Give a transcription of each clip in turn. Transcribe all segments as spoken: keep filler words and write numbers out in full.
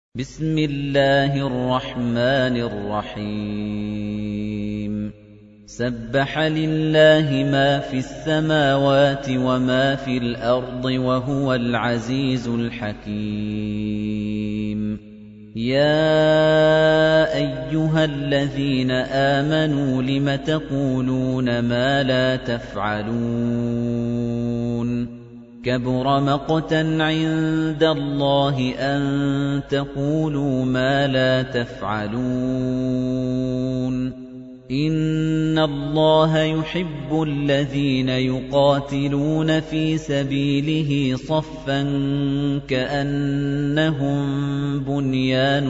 بِسْمِ اللَّهِ الرَّحْمَٰنِ الرَّحِيمِ سَبَّحَ لِلَّهِ مَا فِي السَّمَاوَاتِ وَمَا فِي الْأَرْضِ وَهُوَ الْعَزِيزُ الْحَكِيمُ يَا أَيُّهَا الَّذِينَ آمَنُوا لِمَ تَقُولُونَ مَا لَا تَفْعَلُونَ كَبُرَ مَقْتًا عِندَ اللَّهِ أَن تَقُولُوا مَا لَا تَفْعَلُونَ إِنَّ اللَّهَ يُحِبُّ الَّذِينَ يُقَاتِلُونَ فِي سَبِيلِهِ صَفًّا كَأَنَّهُم بُنْيَانٌ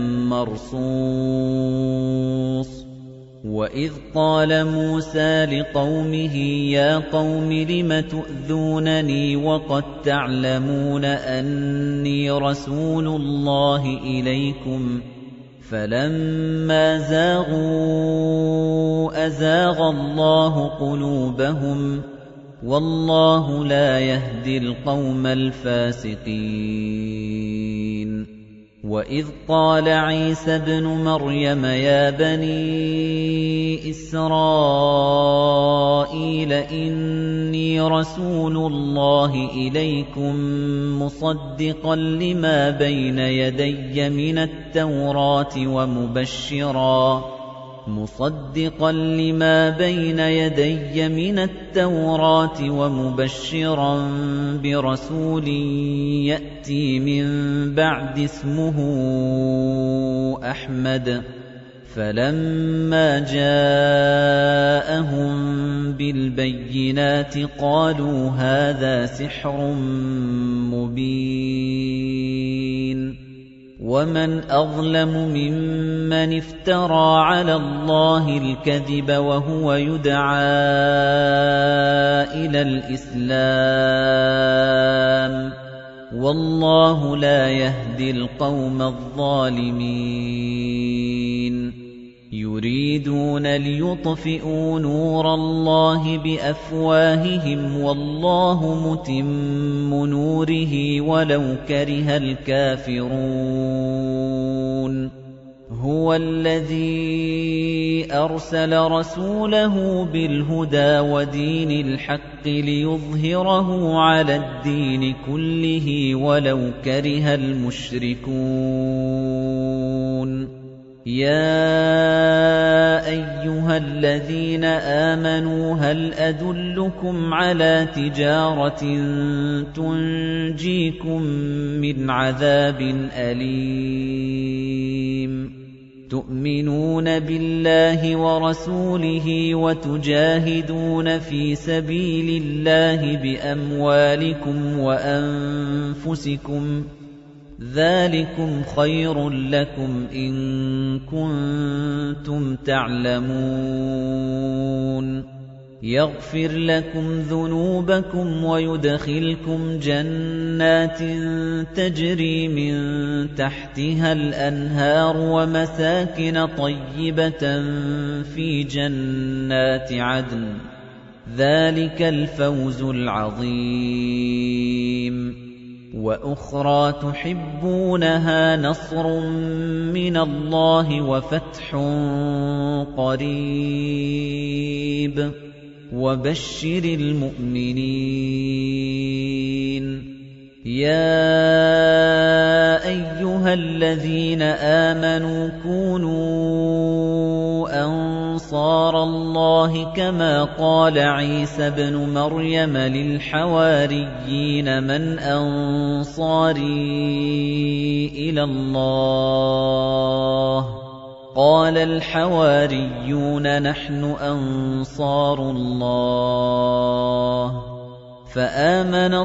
مَّرْصُوصٌ وَإِذْ قَالَ مُوسَىٰ لِقَوْمِهِ يَا قَوْمِ لِمَ تُؤْذُونَنِي وَقَدْ تَعْلَمُونَ أَنِّي رَسُولُ اللَّهِ إِلَيْكُمْ فَلَمَّا زَاغُوا أَزَاغَ اللَّهُ قُلُوبَهُمْ وَاللَّهُ لَا يَهْدِي الْقَوْمَ الْفَاسِقِينَ وَإِذْ قَالَ عِيسَى ابْنُ مَرْيَمَ يَا بَنِي إِسْرَائِيلَ إِنِّي رَسُولُ اللَّهِ إِلَيْكُم مُّصَدِّقًا لِّمَا بَيْنَ يَدَيَّ مِنَ التَّوْرَاةِ وَمُبَشِّرًا مُصَدِّقًا لِّمَا بَيْنَ يَدَيَّ مِنَ التَّوْرَاةِ وَمُبَشِّرًا بِرَسُولٍ يَأْتِي مِن بَعْدِ اسْمُهُ أَحْمَدُ فَلَمَّا جَاءَهُم بِالْبَيِّنَاتِ قَالُوا هَٰذَا سِحْرٌ مُّبِينٌ وَمَنْ أَظْلَمُ مِمَّنِ افْتَرَىٰ عَلَى اللَّهِ الْكَذِبَ وَهُوَ يُدْعَىٰ إِلَى الْإِسْلَامِ ۚ وَاللَّهُ لَا يَهْدِي الْقَوْمَ الظَّالِمِينَ يُرِيدُونَ لِيُطْفِئُوا نُورَ اللَّهِ بِأَفْوَاهِهِمْ وَاللَّهُ مُتِمُّ نُورِهِ وَلَوْ كَرِهَ الْكَافِرُونَ هُوَ الَّذِي أَرْسَلَ رَسُولَهُ بِالْهُدَىٰ وَدِينِ الْحَقِّ لِيُظْهِرَهُ عَلَى الدِّينِ كُلِّهِ وَلَوْ كَرِهَ الْمُشْرِكُونَ يَا أَيُّهَا الَّذِينَ آمَنُوا هَلْ أَدُلُّكُمْ عَلَىٰ تِجَارَةٍ تُنجِيكُم مِّنْ عَذَابٍ أَلِيمٍ تُؤْمِنُونَ بِاللَّهِ وَرَسُولِهِ وَتُجَاهِدُونَ فِي سَبِيلِ اللَّهِ بِأَمْوَالِكُمْ وَأَنفُسِكُمْ ۚ ذَٰلِكُمْ خَيْرٌ لَّكُمْ إِن كُنتُمْ تَعْلَمُونَ يَغْفِرْ لَكُمْ ذُنُوبَكُمْ وَيُدْخِلْكُمْ جَنَّاتٍ تَجْرِي مِن تَحْتِهَا الْأَنْهَارُ وَمَسَاكِنَ طَيِّبَةً فِي جَنَّاتِ عَدْنٍ ۚ ذَٰلِكَ الْفَوْزُ الْعَظِيمُ وَأُخْرَىٰ تُحِبُّونَهَا نَصْرٌ مِّنَ اللَّهِ وَفَتْحٌ قَرِيبٌ وَبَشِّرِ الْمُؤْمِنِينَ يَا أَيُّهَا الَّذِينَ آمَنُوا كُونُوا أَنصَارَ اللَّهِ كَمَا قَالَ عِيسَى ابْنُ مَرْيَمَ لِلْحَوَارِيِّينَ مَنْ أَنصَارِي إِلَى اللَّهِ ۖ قَالَ الْحَوَارِيُّونَ نَحْنُ أَنصَارُ اللَّهِ ۖ فَآمَنَت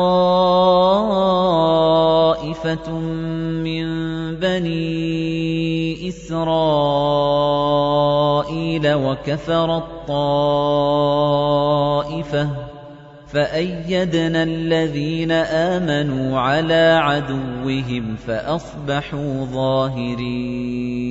طَّائِفَةٌ مِّن بَنِي إِسْرَائِيلَ وَكَفَرَت طَّائِفَةٌ فَأَيَّدْنَا الَّذِينَ آمَنُوا عَلَىٰ عَدُوِّهِمْ فَأَصْبَحُوا ظَاهِرِينَ